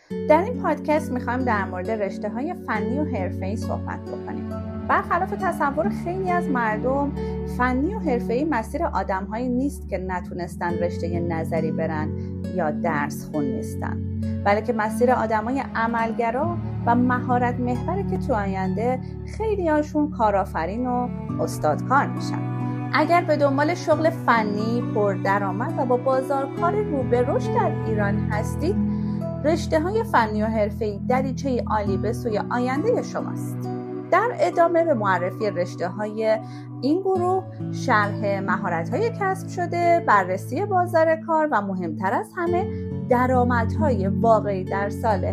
در این پادکست میخوایم در مورد رشته‌های فنی و حرفه‌ای صحبت بکنیم. برخلاف تصور خیلی از مردم، فنی و حرفه‌ای مسیر آدم‌هایی نیست که نتونستن رشته نظری برن یا درس خون نیستن، بلکه مسیر آدمای عملگرا و مهارت محوره که تو آینده خیلی هاشون کارآفرین و استادکار میشن. اگر به دنبال شغل فنی، پردرآمد و با بازارکار رو به رشد در ایران هستید، رشته‌های فنی و حرفه‌ای دریچه عالی به سوی آینده شماست. در ادامه به معرفی رشته‌های این گروه، شرح مهارت‌های کسب شده، بررسی بازار کار و مهمتر از همه درآمدهای واقعی در سال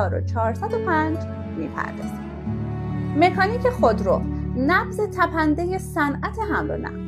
1405 می‌پردازیم. مکانیک خودرو، نبض تپنده صنعت حمل و نقل.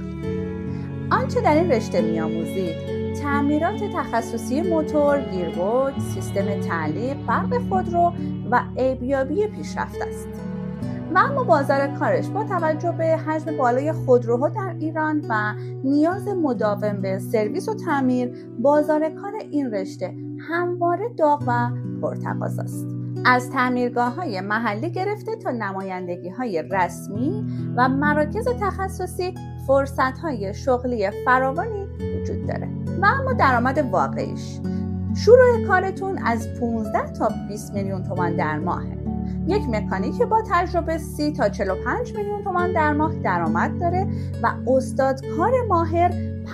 آنچه در این رشته می‌آموزید، تعمیرات تخصصی موتور، گیربکس، سیستم تعلیق، برق خودرو و عیب‌یابی پیشرفته است. و اما بازار کارش با توجه به حجم بالای خودروها در ایران و نیاز مداوم به سرویس و تعمیر، بازار کار این رشته همواره داغ و پرتقاضاست. از تعمیرگاه‌های محلی گرفته تا نمایندگی‌های رسمی و مراکز تخصصی، فرصت‌های شغلی فراوانی وجود داره. و اما درآمد واقعیش، شروع کارتون از 15 تا 20 میلیون تومان در ماهه. یک مکانیک با تجربه 30 تا 45 میلیون تومان در ماه درآمد داره و استادکار ماهر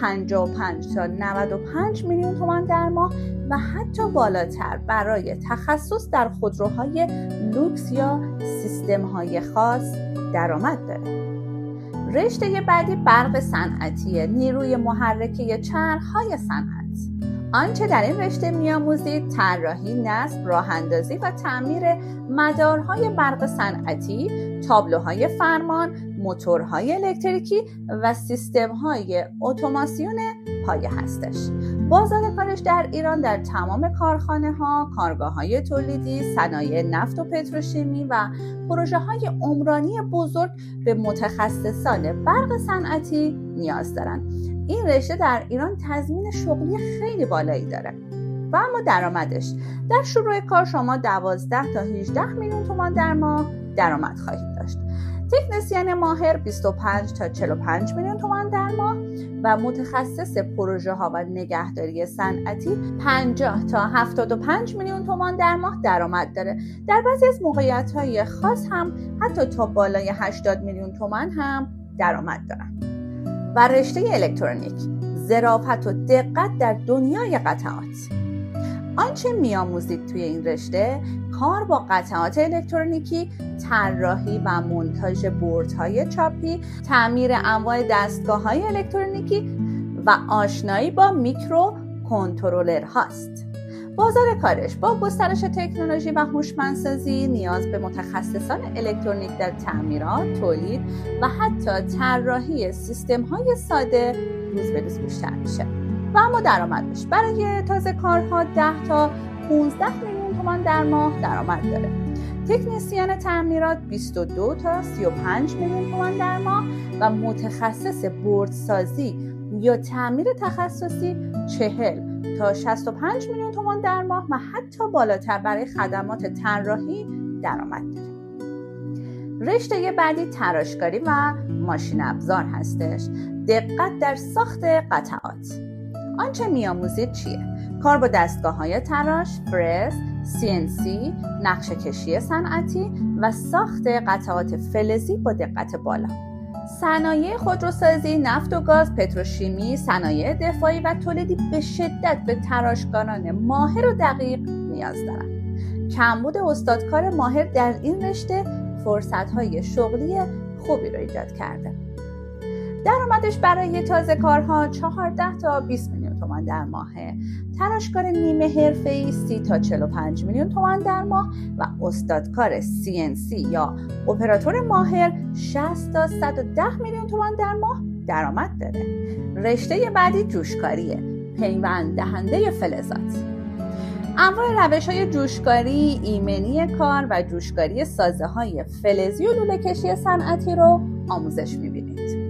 55 تا 95 میلیون تومان در ماه و حتی بالاتر برای تخصص در خودروهای لوکس یا سیستم‌های خاص درآمد داره. رشته بعدی برق صنعتی، نیروی محرکه چرخ‌های صنعت. آنچه در این رشته می‌آموزید، طراحی، نصب، راه‌اندازی و تعمیر مدارهای برق صنعتی، تابلوهای فرمان، موتورهای الکتریکی و سیستم‌های اتوماسیون پایه هستش. بازار کارش در ایران در تمام کارخانه‌ها، کارگاه‌های تولیدی، صنایع نفت و پتروشیمی و پروژه‌های عمرانی بزرگ به متخصصان برق صنعتی نیاز دارند. این رشته در ایران تضمین شغلی خیلی بالایی داره. و اما درآمدش، در شروع کار شما 12 تا 18 میلیون تومان در ماه درآمد خواهید داشت. تکنسین ماهر 25 تا 45 میلیون تومان در ماه و متخصص پروژه ها و نگهداری صنعتی 50 تا 75 میلیون تومان در ماه درآمد داره. در بعضی از موقعیت‌های خاص هم حتی تا بالای 80 میلیون تومان هم درآمد دارن. و رشته الکترونیک، ظرافت و دقت در دنیای قطعات. آنچه می‌آموزید توی این رشته، کار با قطعات الکترونیکی، طراحی و مونتاژ بردهای چاپی، تعمیر انواع دستگاه‌های الکترونیکی و آشنایی با میکرو کنترلرهاست. بازار کارش با گسترش تکنولوژی و هوشمندسازی، نیاز به متخصصان الکترونیک در تعمیرات، تولید و حتی طراحی سیستم‌های ساده روز به روز بیشتر میشه. و اما درآمدش برای تازه کارها 10 تا 15 میلیون تومان در ماه درآمد داره. تکنسین تعمیرات 22 تا 35 میلیون تومان در ماه و متخصص بردسازی یا تعمیر تخصصی 40 تا 65 میلیون تومان در ماه و حتی بالاتر برای خدمات طراحی درآمد داره. رشته بعدی تراشکاری و ماشین ابزار هستش. دقت در ساخت قطعات. آنچه می‌آموزید چیه؟ کار با دستگاه‌های تراش، فرز، CNC، نقشه کشی صنعتی و ساخت قطعات فلزی با دقت بالا. صنایع خودروسازی، نفت و گاز، پتروشیمی، صنایع دفاعی و تولیدی به شدت به تراشکاران ماهر و دقیق نیاز دارند. کمبود استادکار ماهر در این رشته فرصت‌های شغلی خوبی را ایجاد کرده. درآمدش برای تازه کارها 14 تا 20 میلیون تومان در ماهه. تراشکار نیمه حرفه‌ای 30 تا 45 میلیون تومان در ماه و استادکار CNC یا اپراتور ماهر 60 تا 110 میلیون تومان در ماه درآمد داره. رشته بعدی جوشکاریه، پیوند دهنده فلزات. انواع روش‌های جوشکاری، ایمنی کار و جوشکاری سازه‌های فلزی و لوله‌کشی صنعتی رو آموزش می‌بینید.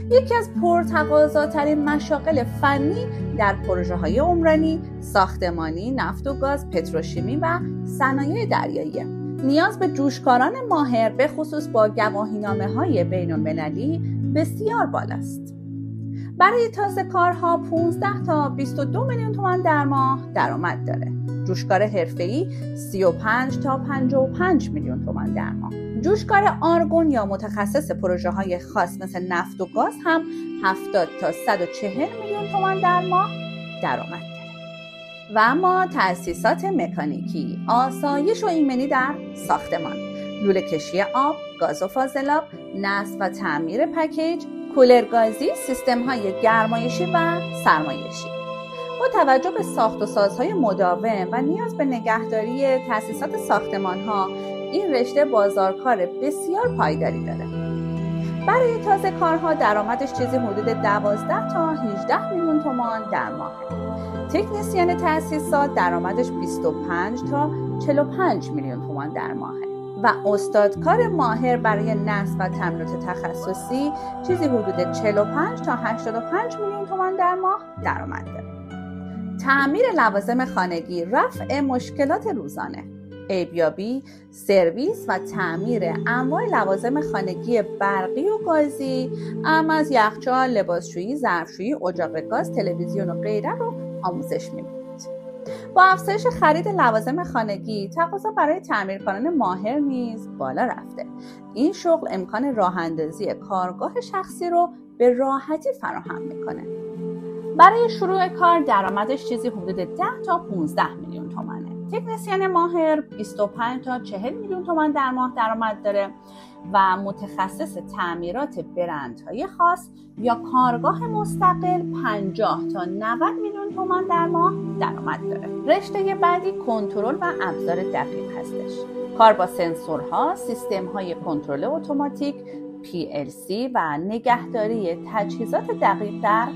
یکی از پرتقاضاترین مشاغل فنی در پروژه‌های عمرانی، ساختمانی، نفت و گاز، پتروشیمی و صنایع دریایی. نیاز به جوشکاران ماهر به خصوص با گواهینامه‌های بین‌المللی بسیار بالاست. برای تازه کارها 15 تا 22 میلیون تومان در ماه درآمد داره. جوشکار حرفه‌ای 35 تا 55 میلیون تومان در ماه. جوشکار آرگون یا متخصص پروژه‌های خاص مثل نفت و گاز هم 70 تا 140 میلیون تومان در ماه درآمد داره. و اما تأسیسات مکانیکی، آسایش و ایمنی در ساختمان، لوله کشی آب، گاز و فاضلاب، نصب و تعمیر پکیج، کولرگازی، سیستم‌های گرمایشی و سرمایشی. با توجه به ساخت و سازهای مداوم و نیاز به نگهداری تأسیسات ساختمان‌ها، این رشته بازارکار بسیار پایداری داره. برای تازه کارها درآمدش چیزی حدود 12 تا 18 میلیون تومان در ماه. تکنسین تأسیسات درآمدش 25 تا 45 میلیون تومان در ماه. و استادکار ماهر برای نصب و تمرینات تخصصی چیزی حدود 45 تا 85 میلیون تومان در ماه درآمد داره. تعمیر لوازم خانگی، رفع مشکلات روزانه، عیبیابی، سرویس و تعمیر انواع لوازم خانگی برقی و گازی، از یخچال، لباسشویی، ظرفشویی، اجاق گاز، تلویزیون و غیره رو آموزش می‌دید. با افزایش خرید لوازم خانگی، تقاضا برای تعمیرکاران ماهر نیز بالا رفته. این شغل امکان راه‌اندازی کارگاه شخصی رو به راحتی فراهم می‌کنه. برای شروع کار درآمدش چیزی حدود 10 تا 15 میلیون تومانه. تکنسین ماهر 25 تا 40 میلیون تومان در ماه درآمد داره و متخصص تعمیرات برندهای خاص یا کارگاه مستقل 50 تا 90 میلیون تومان در ماه درآمد داره. رشته بعدی کنترل و ابزار دقیق هستش. کار با سنسورها، سیستم‌های کنترل اتوماتیک، PLC و نگهداری تجهیزات دقیق در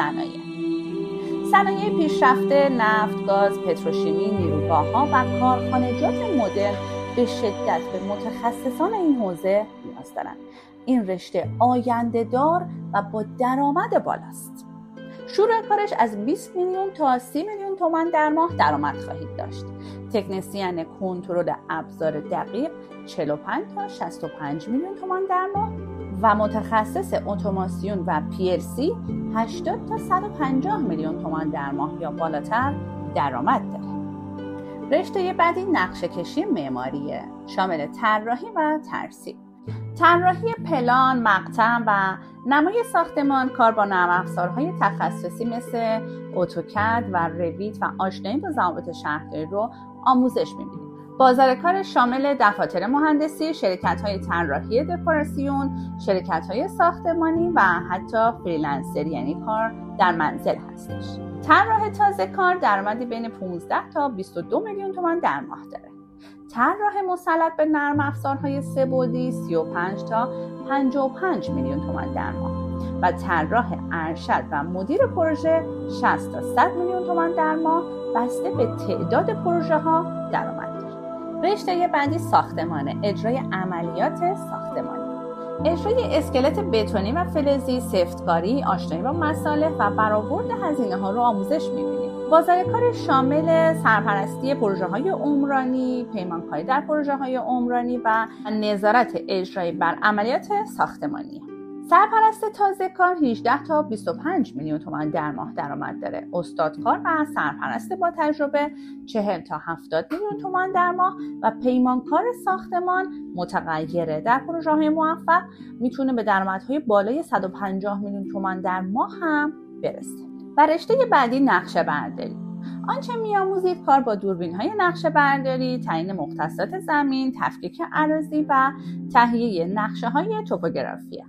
صنایع پیشرفته، نفت، گاز، پتروشیمی، نیروگاه‌ها و کارخانجات مدرن به شدت به متخصصان این حوزه نیاز دارند. این رشته آینده‌دار و با درآمد بالاست. شروع کارش از 20 میلیون تا 30 میلیون تومان در ماه درآمد خواهید داشت. تکنسین کنترل ابزار دقیق 45 تا 65 میلیون تومان در ماه و متخصص اتوماسیون و PLC 80 تا 150 میلیون تومان در ماه یا بالاتر درآمد داره. رشته بعدی نقشه کشی معماریه، شامل طراحی و ترسیم. طراحی پلان، مقطع و نمای ساختمان، کار با نرم افزارهای تخصصی مثل اتوکد و رویت و آشنایی با ضوابط شهرداری رو آموزش می‌بینیم. بازار کار شامل دفاتر مهندسی، شرکت‌های طراحی دکوراسیون، شرکت‌های ساختمانی و حتی فریلنسری، یعنی کار در منزل هستش. طراح تازه کار درآمدی بین 15 تا 22 میلیون تومان در ماه داره. طراح مسلط به نرم افزارهای سه‌بعدی 35 تا 55 میلیون تومان در ماه و طراح ارشد و مدیر پروژه 60 تا 100 میلیون تومان در ماه بسته به تعداد پروژه‌ها درآمد داره. رشته بعدی ساختمانه، اجرای عملیات ساختمانی. اجرای اسکلت بتونی و فلزی، سفتکاری، آشنایی با مصالح و برآورد هزینه‌ها رو آموزش می‌بینیم. بازار کار شامل سرپرستی پروژه‌های عمرانی، پیمانکاری در پروژه‌های عمرانی و نظارت اجرایی بر عملیات ساختمانی. سرپرست تازه کار 18 تا 25 میلیون تومان در ماه درآمد داره. استادکار و سرپرست با تجربه 40 تا 70 میلیون تومان در ماه و پیمانکار ساختمان متغیره در پروژه‌های موفق میتونه به درآمدهای بالای 150 میلیون تومان در ماه هم برسه. و رشته بعدی نقشه برداری. آنچه می‌آموزید کار با دوربین‌های نقشه برداری، تعیین مختصات زمین، تفکیک اراضی و تهیه نقشه‌های توپوگرافی.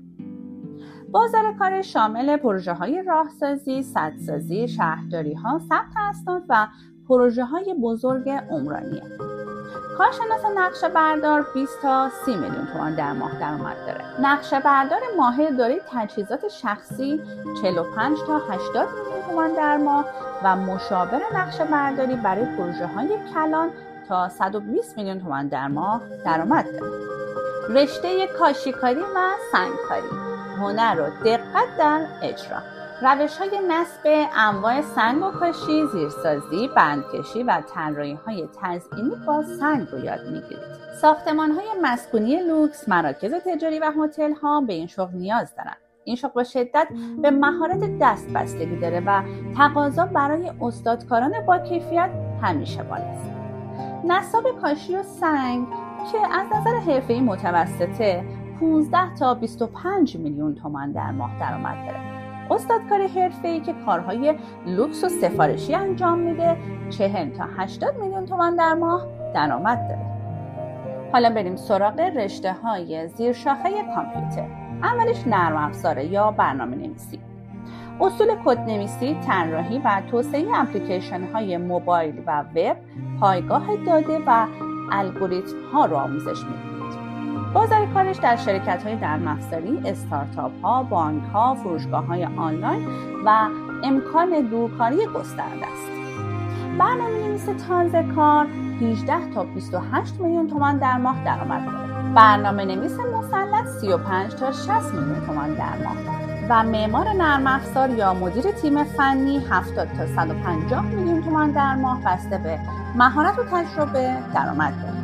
بازار کار شامل پروژه‌های راهسازی، سدسازی، شهرداری‌ها، ثبت اسناد و پروژه‌های بزرگ عمرانی. کارشناس نقشه بردار 20 تا 30 میلیون تومان در ماه درآمد داره. نقشه بردار ماهر دارای تجهیزات شخصی 45 تا 80 میلیون تومان در ماه و مشاور نقشه برداری برای پروژه‌های کلان تا 120 میلیون تومان در ماه درآمد داره. رشته کاشیکاری و سنگکاری. هنر و دقت در اجرا. روش‌های نصب انواع سنگ و کاشی، زیرسازی، بندکشی و طراحی‌های تزئینی با سنگ رو یاد می‌گیرید. ساختمان‌های مسکونی لوکس، مراکز تجاری و هتل‌ها به این شغل نیاز دارند. این شغل با شدت به مهارت دست بستگی داره و تقاضا برای استادکاران با کیفیت همیشه بالاست. نصاب کاشی و سنگ که از نظر حرفه‌ای متوسطه 15 تا 25 میلیون تومان در ماه درآمد داره. استادکار حرفه‌ای که کارهای لوکس و سفارشی انجام میده 40 تا 80 میلیون تومان در ماه درآمد داره. حالا بریم سراغ رشته‌های زیرشاخه کامپیوتر. اولش نرم افزاره یا برنامه‌نویسی. اصول کدنویسی، طراحی و توسعه اپلیکیشن‌های موبایل و وب، پایگاه داده و الگوریتم‌ها را آموزش می‌دهید. بازار کارش در شرکت‌های نرم‌افزاری، استارتاپ‌ها، بانک‌ها، فروشگاه‌های آنلاین و امکان دورکاری گسترده است. برنامه‌نویس تازه کار 18 تا 28 میلیون تومان در ماه درآمد دارد. برنامه‌نویس مسلط 35 تا 60 میلیون تومان در ماه و معمار نرم افزار یا مدیر تیم فنی 70 تا 150 میلیون تومان در ماه بسته به مهارت و تجربه درآمد دارد.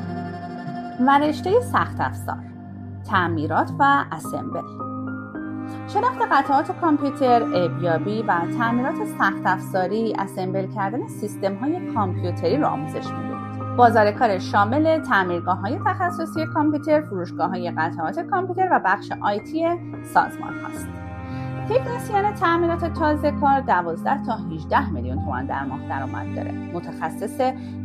و رشته سخت افزار، تعمیرات و اسمبل. شناخت قطعات کامپیوتر، ارزیابی و تعمیرات سخت افزاری، اسمبل کردن سیستم‌های کامپیوتری را آموزش می‌دهید. بازار کار شامل تعمیرگاه‌های تخصصی کامپیوتر، فروشگاه‌های قطعات کامپیوتر و بخش آیتی سازمان هاست. تکنسین تعمیرات تازه کار 12 تا 18 میلیون تومان در ماه درآمد داره. متخصص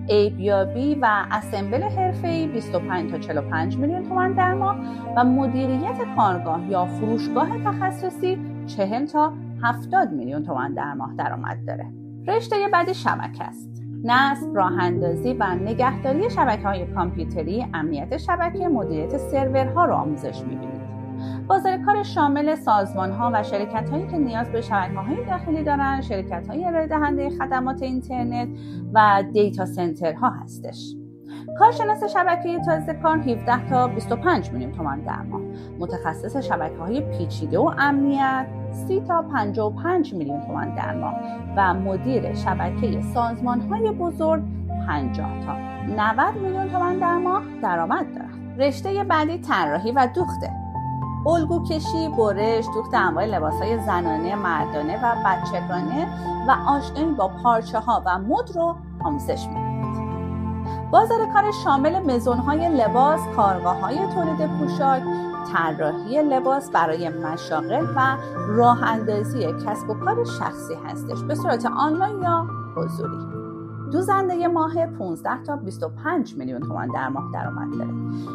ارزیابی و اسمبل حرفه‌ای 25 تا 45 میلیون تومان در ماه و مدیریت کارگاه یا فروشگاه تخصصی 40 تا 70 میلیون تومان در ماه درآمد داره. رشته بعدی شبکه است. نصب، راه‌اندازی و نگهداری شبکه‌های کامپیوتری، امنیت شبکه، مدیریت سرورها را آموزش می‌بینید. بازار کار شامل سازمان‌ها و شرکت‌هایی که نیاز به شبکه‌های داخلی دارند، شرکت‌های ارائه دهنده خدمات اینترنت و دیتا سنترها هستش. کارشناس شبکه تازه کار 17 تا 25 میلیون تومان در ماه. متخصص شبکه‌های پیچیده و امنیت 30 تا 55 میلیون تومان در ماه و مدیر شبکه سازمان‌های بزرگ 50 تا 90 میلیون تومان در ماه درآمد دارد. رشته بعدی طراحی و دوخته. الگو کشی، برش، دوخت انواع لباس‌های زنانه، مردانه و بچگانه و آشنایی با پارچه‌ها و مد رو آموزش می‌دهید. بازار کار شامل مزون‌های لباس، کارگاه‌های تولید پوشاک، طراحی لباس برای مشاغل و راه‌اندازی کسب و کار شخصی هستش به صورت آنلاین یا حضوری. دوزنده ماه 15 تا 25 میلیون تومان در ماه درآمد داره.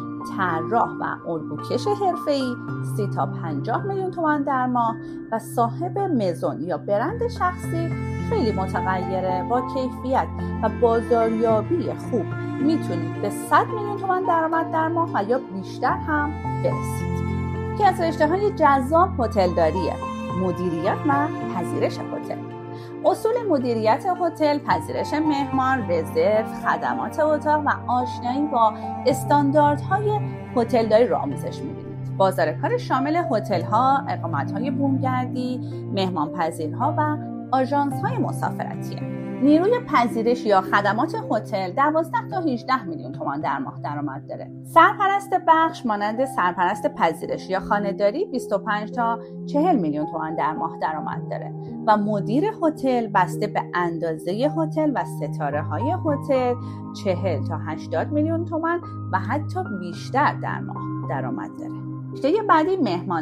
طراح و الگوکش حرفه‌ای 30 تا 50 میلیون تومان در ماه و صاحب مزون یا برند شخصی خیلی متغیره با کیفیت و بازاریابی خوب میتونید به 100 میلیون تومان درآمد در ماه و یا بیشتر هم برسید. یکی از رشته‌های جذاب هتلداریه، مدیریت و پذیرش هتل. اصول مدیریت هتل، پذیرش مهمان، رزرو، خدمات اتاق و آشنایی با استانداردهای هتلداری را آموزش می‌بینید. بازار کار شامل هتل‌ها، اقامت‌های بومگردی، مهمانپذیرها و آژانس‌های مسافرتیه. نیروی پذیرش یا خدمات هتل 12 تا 18 میلیون تومان در ماه درآمد داره. سرپرست بخش مانند سرپرست پذیرش یا خانه‌داری 25 تا 40 میلیون تومان در ماه درآمد داره و مدیر هتل بسته به اندازه هتل و ستاره‌های هتل 40 تا 80 میلیون تومان و حتی بیشتر در ماه درآمد داره. رشته بعدی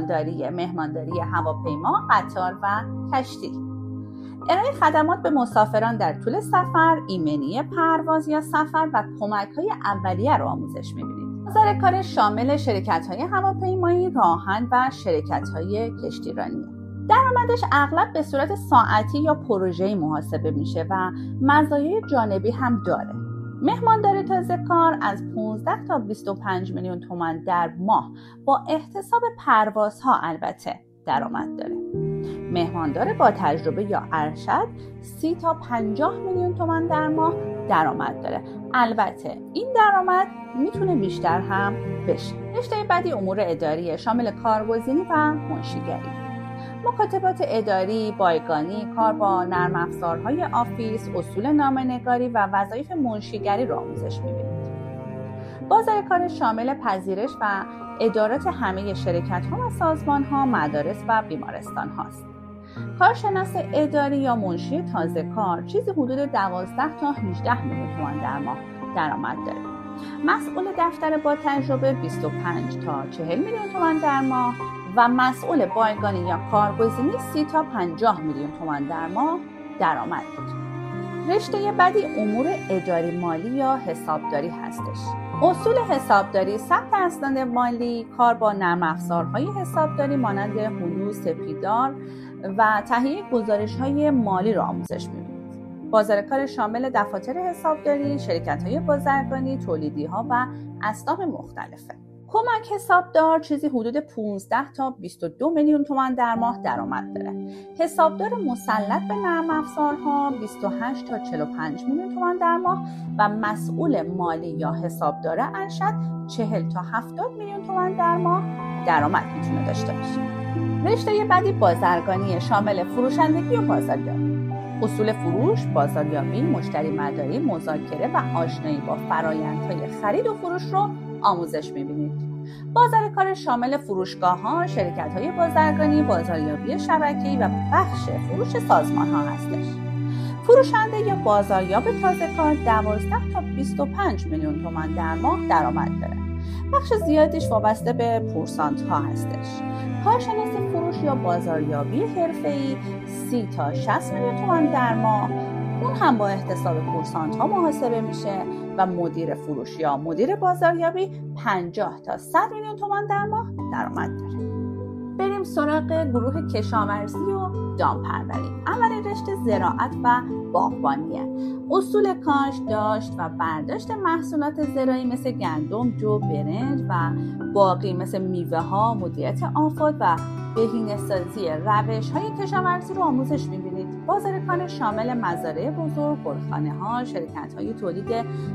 مهمانداری هواپیما، قطار و کشتی. ارائه خدمات به مسافران در طول سفر، ایمنی پرواز یا سفر و کمک‌های اولیه را آموزش می‌بینید. بازار کار شامل شرکت‌های هواپیمایی، راهن و شرکت‌های کشتیرانی. درآمدش اغلب به صورت ساعتی یا پروژه‌ای محاسبه میشه و مزایای جانبی هم داره. مهمانداری تازه کار از 15 تا 25 میلیون تومان در ماه با احتساب پروازها البته درآمد داره. مهماندار با تجربه یا ارشد 30 تا 50 میلیون تومان در ماه درآمد داره. البته این درآمد میتونه بیشتر هم بشه. رشته بعدی امور اداری شامل کارگزینی و منشیگری. مکاتبات اداری، بایگانی، کار با نرم افزارهای آفیس، اصول نامه‌نگاری و وظایف منشیگری رو آموزش می‌بینید. بازار کار شامل پذیرش و ادارات همه شرکت‌ها و سازمان‌ها، مدارس و بیمارستان هاست. کارشناس اداری یا منشی تازه کار چیزی حدود 12 تا 18 میلیون تومان در ماه درآمد داره. مسئول دفتر با تجربه 25 تا 40 میلیون تومان در ماه و مسئول بایگانی یا کارگزینی 30 تا 50 میلیون تومان در ماه درآمد داره. رشته بعدی امور اداری مالی یا حسابداری هستش. اصول حسابداری، ثبت اسناد مالی، کار با نرم افزارهای حسابداری مانند هلو، سپیدار و تهیه گزارش‌های مالی را آموزش می‌بینید. بازار کار شامل دفاتر حسابداری، شرکت‌های بازرگانی، تولیدی‌ها و اصناف مختلفه. کمک حسابدار چیزی حدود 15 تا 22 میلیون تومان در ماه درآمد داره. حسابدار مسلط به نرم افزارها 28 تا 45 میلیون تومان در ماه و مسئول مالی یا حسابدار ارشد 40 تا 70 میلیون تومان در ماه درآمد میتونه داشته باشه. رشته بعدی بازرگانی شامل فروشندگی و بازاریابی. اصول فروش، بازاریابی، مشتری مداری، مذاکره و آشنایی با فرآیندهای خرید و فروش رو آموزش می‌بینید. بازار کار شامل فروشگاه‌ها، شرکت‌های بازرگانی، بازاریابی شبکه‌ای و بخش فروش سازمان‌ها هستش. فروشنده یا بازاریاب تازه کار 12 تا 25 میلیون تومان در ماه درآمد داره. بخش زیادیش وابسته به پورسانت‌ها هستش. کارشناس فروش یا بازاریابی حرفه‌ای 30 تا 60 میلیون تومان در ماه، اون هم با احتساب پورسانت‌ها محاسبه میشه و مدیر فروش یا مدیر بازاریابی 50 تا 100 میلیون تومان در ماه درآمد داره. بریم سراغ گروه کشاورزی و دامپروری. اول رشته زراعت و باغبانیه. اصول کاشت، داشت و برداشت محصولات زراعی مثل گندم، جو، برنج و باقی مثل میوه ها، مدیریت آفات و بهینه‌سازی روش‌های کشاورزی رو آموزش می‌بینید. بازار کار شامل مزارع بزرگ، گلخانه‌ها، شرکت‌های تولید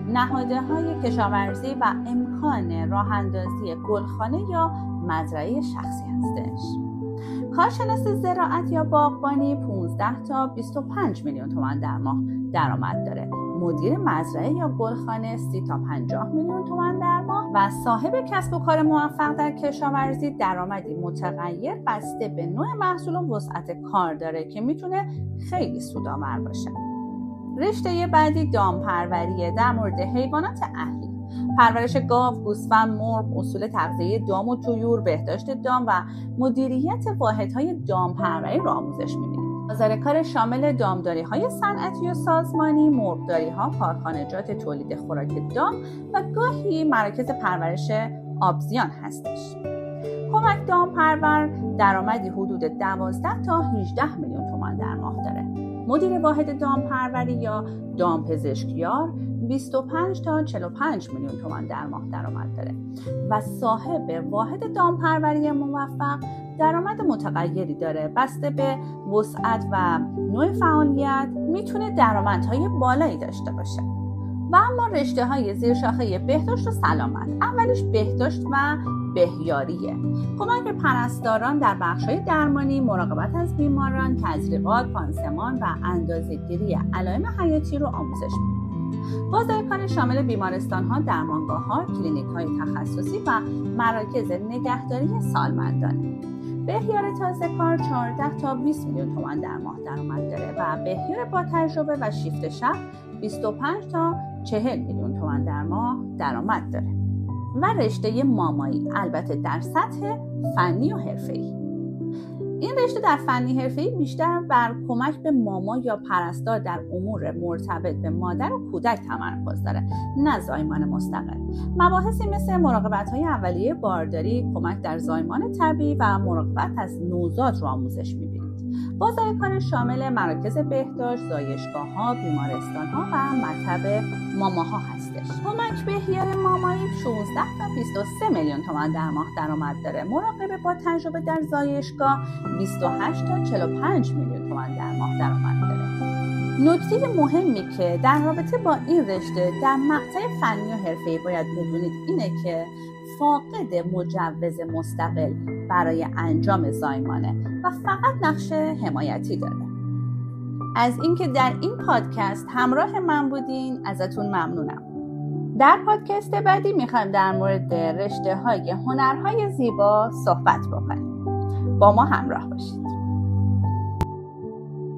نهادهای کشاورزی و امکان راه‌اندازی گلخانه یا مزرعه شخصی هستش. کارشناس زراعت یا باغبانی 15 تا 25 میلیون تومان در ماه درآمد داره. مدیر مزرعه یا گلخانه 30 تا 50 میلیون تومان در ماه و صاحب کسب و کار موفق در کشاورزی درآمدی متغیر بسته به نوع محصول و وسعت کار داره که میتونه خیلی سودآور باشه. رشته بعدی دامپروریه، در مورد حیوانات اهلی. پرورش گاو، گوسفند، مرغ، اصول تغذیه دام و طیور، بهداشت دام و مدیریت واحدهای دامپروری را آموزش می‌بینید. بازار کار شامل دامداری‌های صنعتی و سازمانی، مرغداری‌ها، کارخانجات تولید خوراک دام و گاهی مراکز پرورش آبزیان هستش. کمک دامپرور درآمدی حدود 12 تا 18 میلیون تومان در ماه داره. مدیر واحد دامپروری یا دامپزشکیار 25 تا 45 میلیون تومان در ماه درآمد داره و صاحب واحد دامپروری موفق درآمد متغیری داره. بسته به وسعت و نوع فعالیت میتونه درآمدهای بالایی داشته باشه. و اما رشته‌های زیرشاخه بهداشت و سلامت. اولش بهداشت و بهیاریه. کمک به پرستاران در بخش‌های درمانی، مراقبت از بیماران، تزریقات، پانسمان و اندازه‌گیری علائم حیاتی رو آموزش می‌دهد. بازار کار شامل بیمارستان‌ها، درمانگاه‌ها، کلینیک‌های تخصصی و مراکز نگهداری سالمندانه. بهیار تازه کار 14 تا 20 میلیون تومان در ماه درآمد داره و بهیار با تجربه و شیفت شب 25 تا 40 میلیون تومان در ماه درآمد داره. و رشته مامایی، البته در سطح فنی و حرفه‌ای. این رشته در فنی حرفه‌ای بیشتر بر کمک به ماما یا پرستار در امور مرتبط به مادر و کودک تمرکز داره، نه زایمان مستقل. مباحثی مثل مراقبت‌های اولیه بارداری، کمک در زایمان طبیعی و مراقبت از نوزاد رو آموزش می‌بینید. بازار کار شامل مراکز بهداشت، زایشگاه‌ها، بیمارستان‌ها و مطب ماماها هستش. کمک بهیار مامایی 16 تا 23 میلیون تومان در ماه درآمد داره. مراقبه با تجربه در زایشگاه 28 تا 45 میلیون تومان در ماه درآمد داره. نکته مهمی که در رابطه با این رشته در مقطع فنی و حرفه‌ای باید بدونید اینه که فاقد مجوز مستقل برای انجام زایمانه و فقط نقش حمایتی داره. از اینکه در این پادکست همراه من بودین ازتون ممنونم. در پادکست بعدی میخوایم در مورد رشته‌های هنرهای زیبا صحبت بکنیم. با ما همراه باشید.